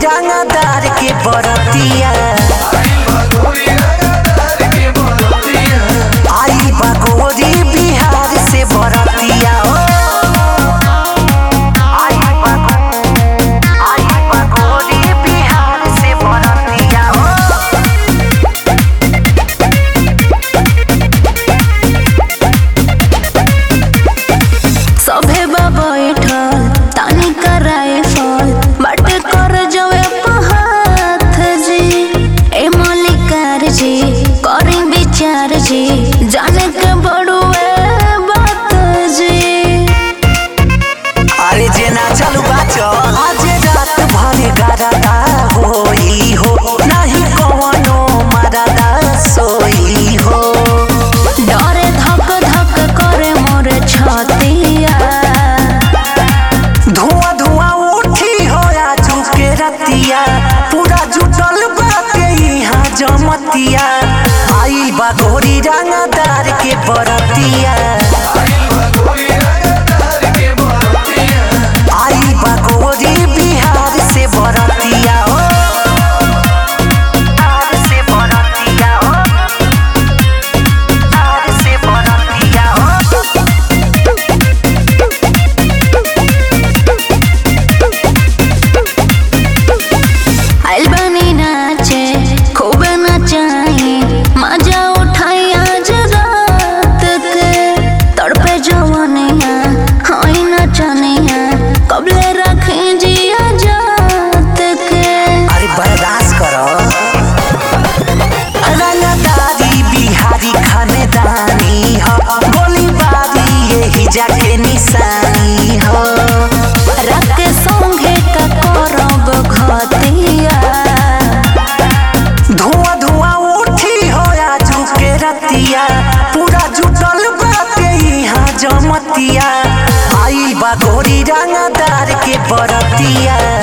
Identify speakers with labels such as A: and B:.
A: रंगदार के बरतिया आई बागोरी बिहार से बरतिया
B: जी जाने के बड़ुए बात जी।
A: अरे जेना चलू बाचो आज रात भरे गरदा होई हो नहीं कवनो मरदा सोई हो
B: डरे धक धक करे मोर छतिया
A: धुआं धुआं उठी हो आजू के रतिया पूरा जुटल बाटे यहाँ जमतिया आई बागोरी रंगदार के बरतिया आई बागोरी बिहार से बरतिया
B: कबले रखें जिया जात के
A: अरे बर्दाश्त करो रंगदारी बिहारी खानदानी हो गोली बारी यही जाके निशानी हो
B: रख के संगे का करब घतिया
A: धुआं धुआं उठी हो आजू के रतिया पूरा जुटल बाटे यहाँ जमतिया आई बागोरी रंगदार के बरतिया।